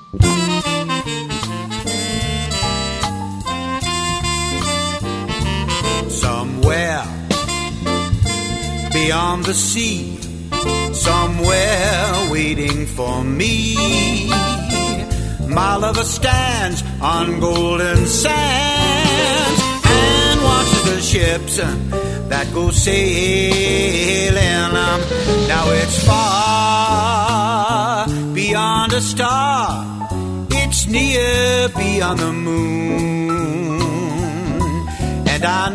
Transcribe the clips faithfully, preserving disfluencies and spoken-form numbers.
Somewhere beyond the sea, somewhere waiting for me, my lover stands on golden sands and watches the ships that go sailing. Um, now it's far beyond a star, it's near beyond the moon, and I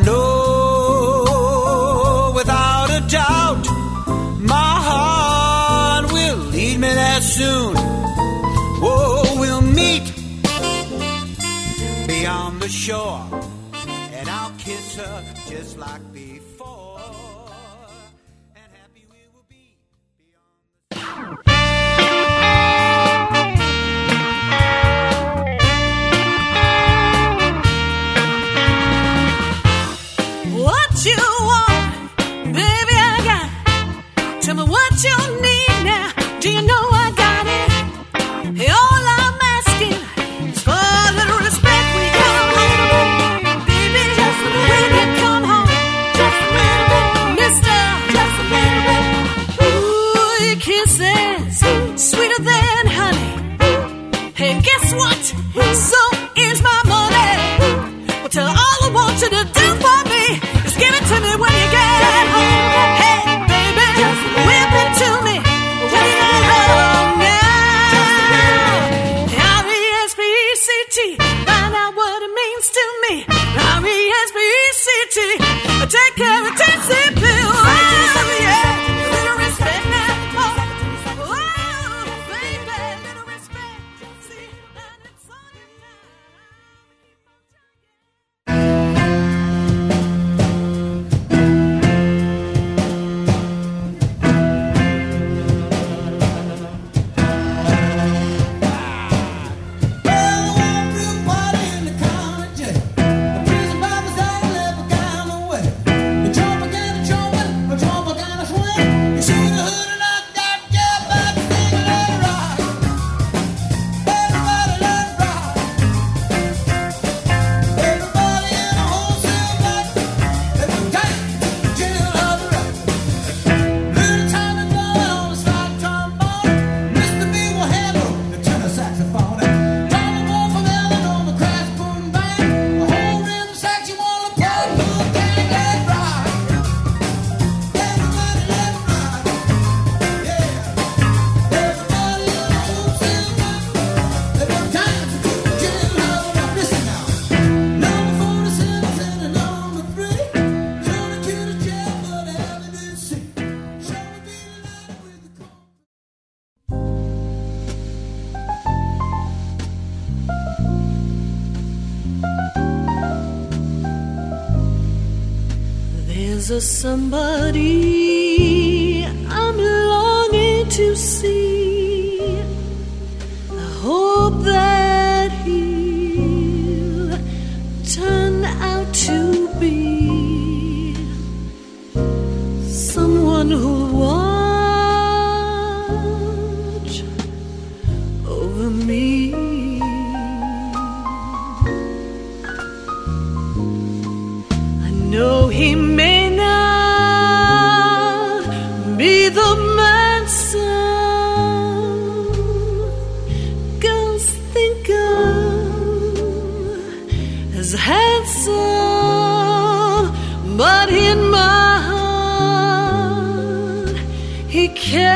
know without a doubt my heart will lead me there soon. Oh, we'll meet beyond the shore, and I'll kiss her just like before, and happy we will be beyond the What you want, baby, I got. Tell me what you need now. Do you know I got it? Hey, all I'm asking is for a little respect when you come home, baby. Just a little when you come home, just a little bit, Mister. Just a little bit. Ooh, your kisses sweeter than honey. Hey, guess what? So is my money. Well, tell all I want you to do for me is give it to me when you get home. Hey, baby, whip it to me when you get home now. R E S P E C T, find out what it means to me. R E S P E C T, take care of T-C pills. Oh, yeah, little respect now. Oh, baby, little respect. See, and it's on you now. There's a somebody I'm longing to see. I hope that he'll turn out to be someone who'll watch over me. I know he may be the man some girls think of as handsome, but in my heart he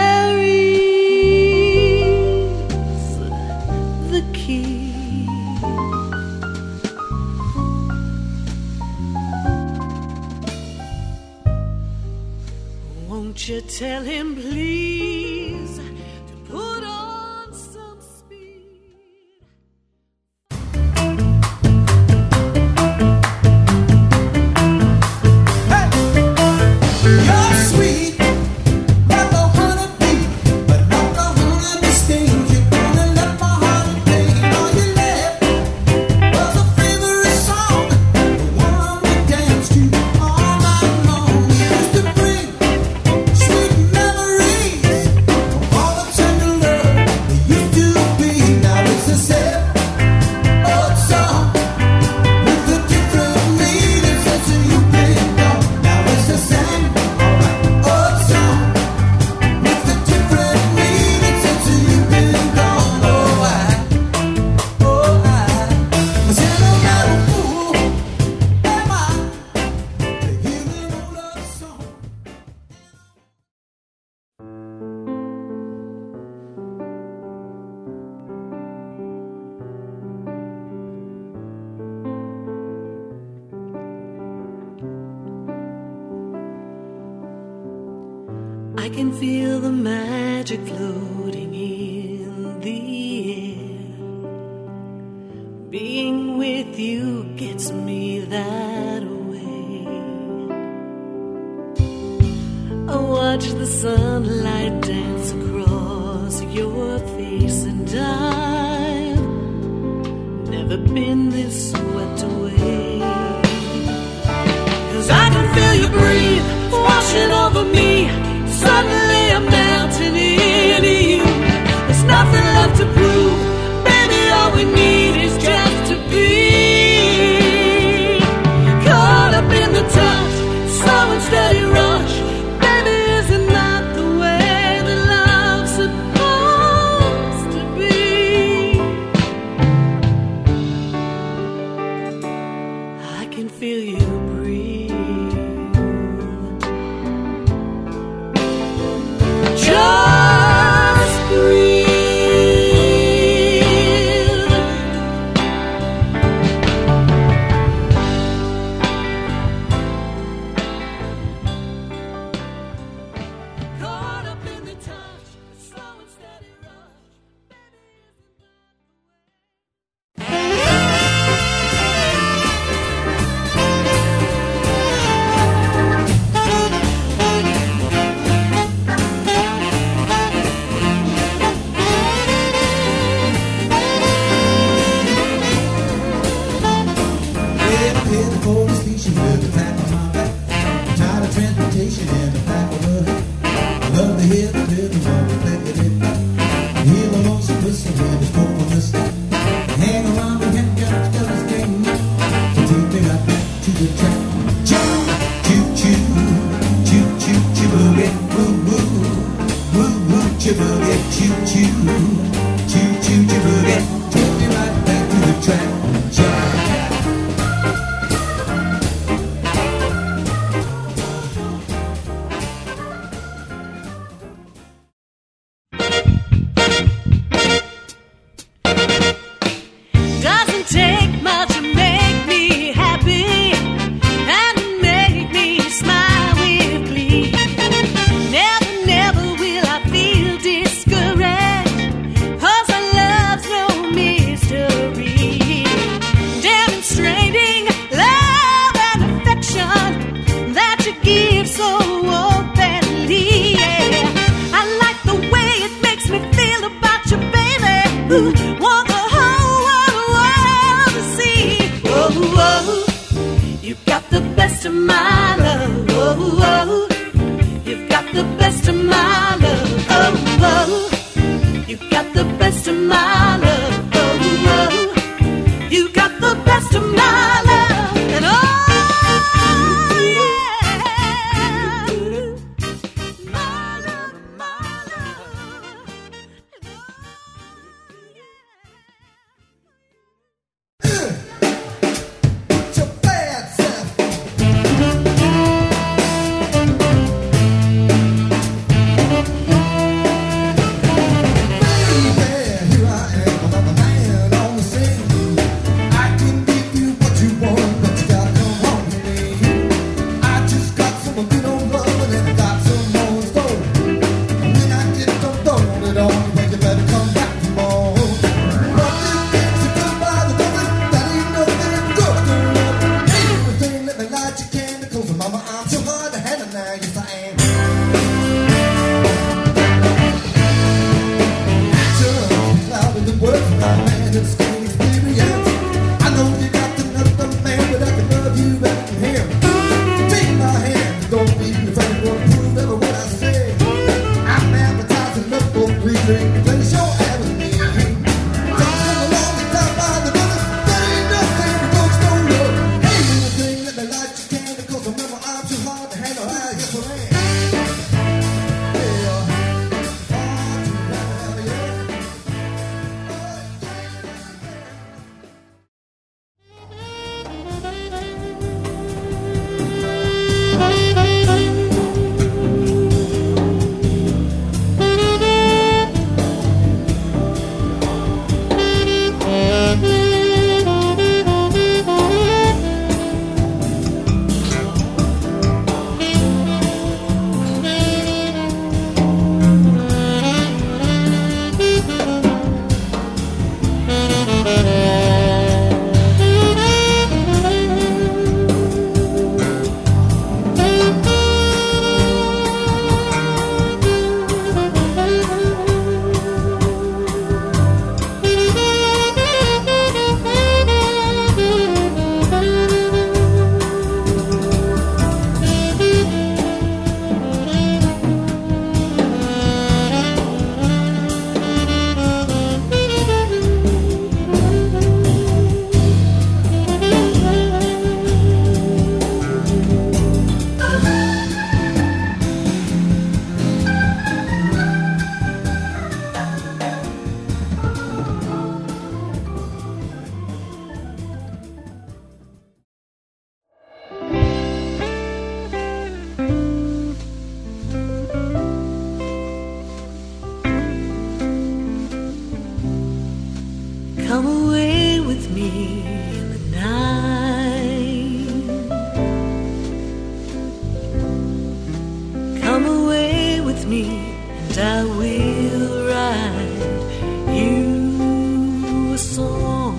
carries the key. Won't you tell him, please, to put on some speed? Hey! You're sweet, like a honeybee, but not the honeybee sting. You're gonna let my heart beat. All you left was a favorite song, the one we danced to all night long. We used to bring sweet melodies. I can feel the magic floating in the air. Being with you gets me that way. I watch the sunlight dance across your face, and I've never been this swept away. 'Cause I can feel you breathe, washing over me. Suddenly I'm melting into you. There's nothing left to prove. Baby, all we need is just to be caught up in the touch, slow and steady rush. Baby, isn't that the way that love's supposed to be? I can feel you breathe. Just breathe. Caught up in the touch, slow and steady rush. Head up here for the station with the tap on my back. Tired of transportation and the back of the head. Love to hear the rhythm of the lickety back. Hear the lonesome whistle with the smoke on the stack. Hang around the head, got this game. So take me right back to the track. Choo, choo, choo, choo, choo, choo, boogie, woo, woo, woo, woo, choo, boogie, choo, choo, choo, choo, choo, boogie. Take me right back to the track. Choo. Doesn't take much to make me happy and make me smile with glee. Never, never will I feel discouraged, 'cause our love's no mystery. Demonstrating love and affection that you give so openly. Yeah. I like the way it makes me feel about you, baby. Ooh, want the whole wide world to see. Oh, oh, you've got the best of my love. Oh, oh, you've got the best of my love. Oh, oh, you've got the best of my love. Oh, oh, you got the best of my love. And oh, yeah, my love, my love. And oh, It's your bad self. me in the night. Come away with me and I will write you a song.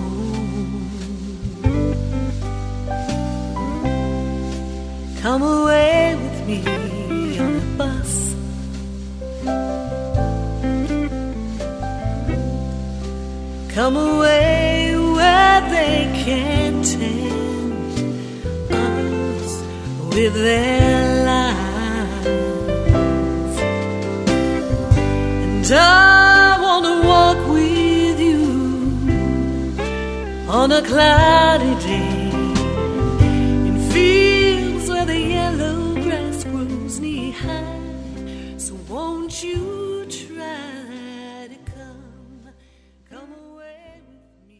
Come away with me on the bus. Come away where they can't tempt us with their lies. And I want to walk with you on a cloudy day in fields where the yellow grass grows knee high. So won't you try to come, come away with me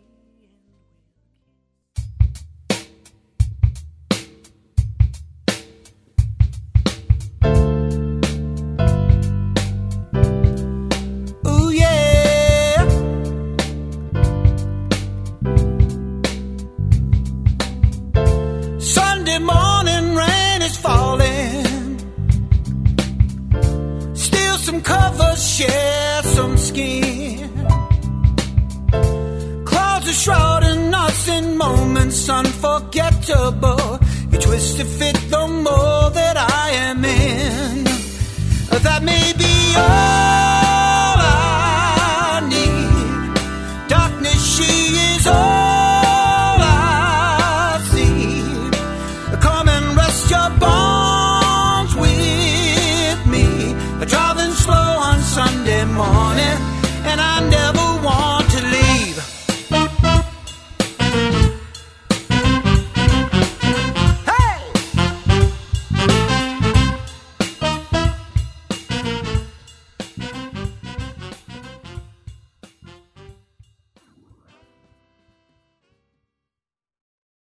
and Ooh, yeah. Sunday morning rain is falling. Steal some covers, share some skin. Clouds are shrouding us in moments unforgettable. You twist to fit the mold that I am in. That may be all